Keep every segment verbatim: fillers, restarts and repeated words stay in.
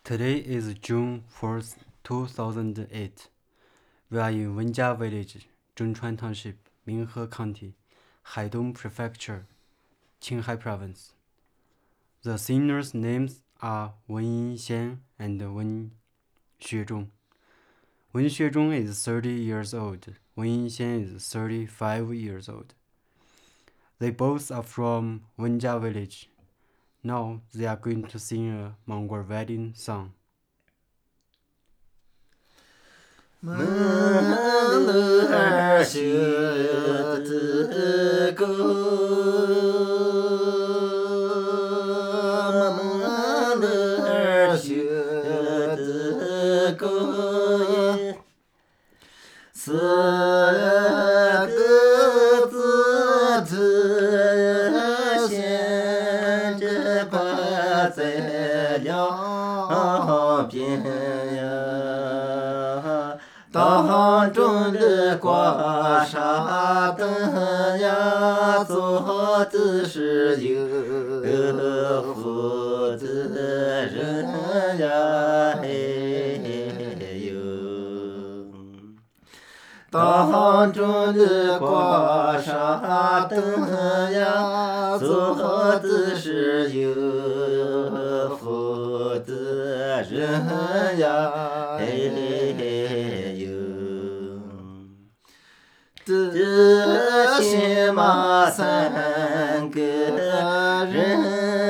Today is June fourth, two thousand eight. We are in Wenjia Village, Zhengchuan Township, Minghe County, Haidong Prefecture, Qinghai Province. The singers' names are Wen Yinxian and Wen Xuezhong. Wen Xuezhong is thirty years old. Wen Yinxian is thirty-five years old. They both are from Wenjia Village. Now they are going to sing a Mongol wedding song. 门儿学子歌，门儿学子歌，四个字字写着挂在两边呀。当中的挂纱灯呀，做的是有福的人呀，嘿呦。当中的挂纱灯呀，做的是有福的人呀，嘿嘿呦。这些嘛三个人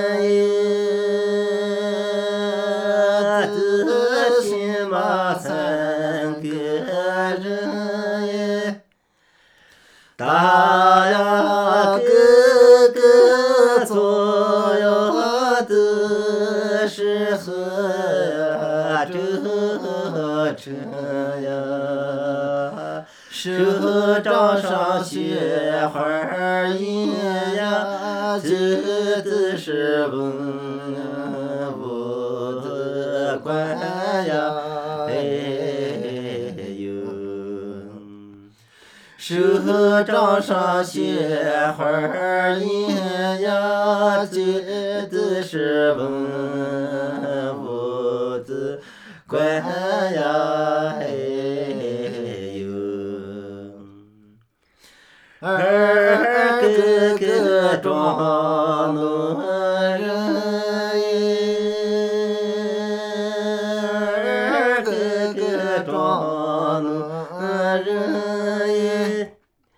耶，这些嘛三个人耶，大呀哥哥左右的是河呀这车呀。手掌上雪花印呀，这的是文武的官呀，哎呦。手掌上雪花印呀，这的是文武的官呀，哎。二哥哥装农人二哥哥装农人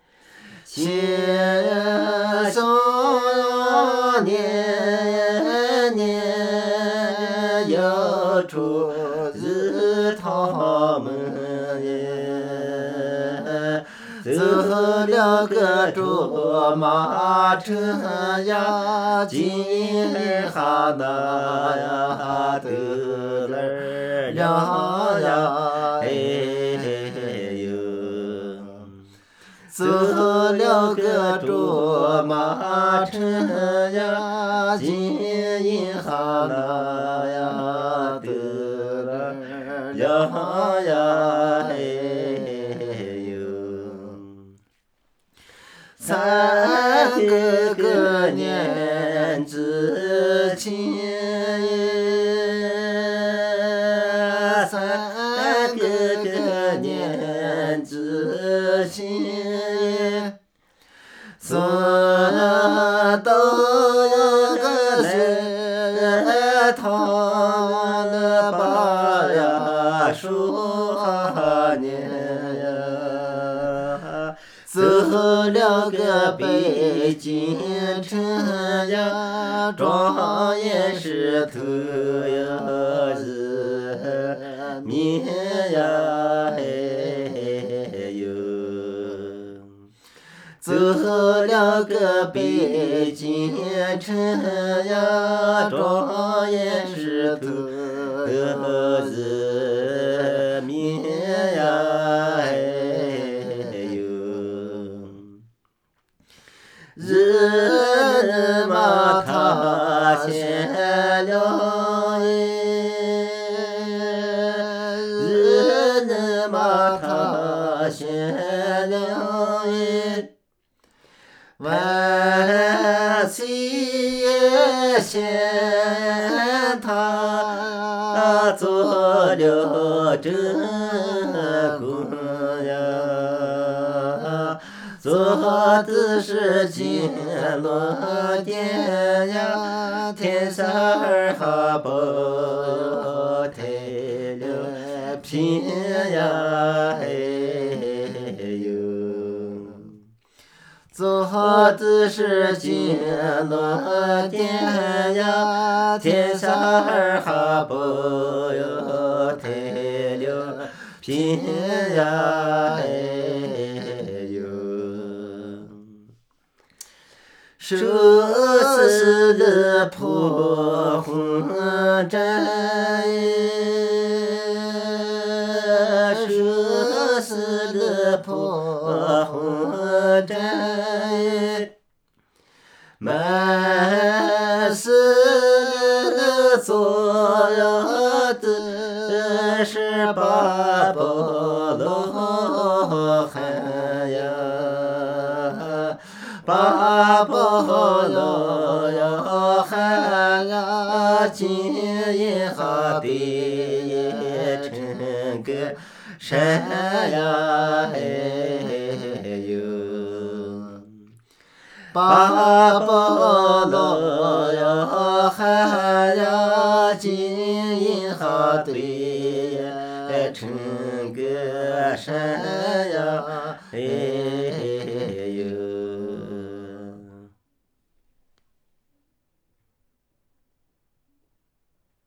先生年年要出日他们耶。走了个卓马车呀，今哈那呀得了呀，哎呦。走了个卓马车呀，今哈那呀得了呀，哎呦。三哥哥年之轻，三哥哥年之轻，送到个来他的把呀说年呀。走了个北京城呀，庄严石头呀人民呀，嘿呦。走了个北京城呀，庄严石头人民呀，嘿呦。人嘛他先了人嘛他先了万岁先他呀，做了这功呀，做的是金罗殿呀，天下儿哈报太了平呀，嘿呦。做的是金罗殿呀，天下儿哈报哟，太了平呀，哎呦。生死的破红针，生死的破红针，满是做的是八宝罗汉呀，八宝罗汉呀，金银哈比成个山呀，哎呦。八宝罗汉呀，金银哈堆呀，成个山呀，哎呦。